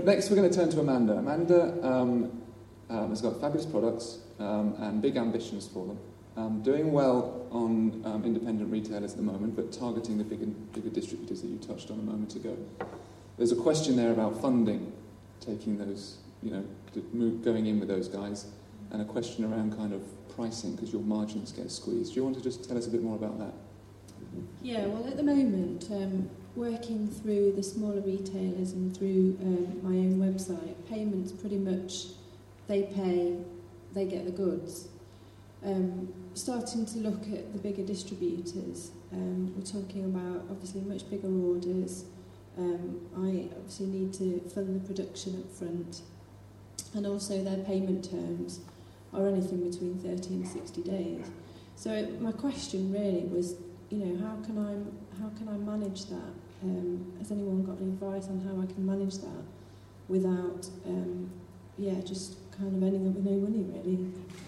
next we're going to turn to Amanda. Amanda has got fabulous products and big ambitions for them. Doing well on independent retailers at the moment, but targeting the bigger distributors that you touched on a moment ago. There's a question there about funding, taking those, going in with those guys, and a question around kind of pricing, because your margins get squeezed. Do you want to just tell us a bit more about that? Yeah, well, at the moment, working through the smaller retailers and through my own website, payments pretty much, they pay, they get the goods. Starting to look at the bigger distributors, we're talking about obviously much bigger orders. I obviously need to fund the production up front, and also their payment terms are anything between 30 and 60 days. So my question really was, how can I manage that? Has anyone got any advice on how I can manage that without, just kind of ending up with no money, really?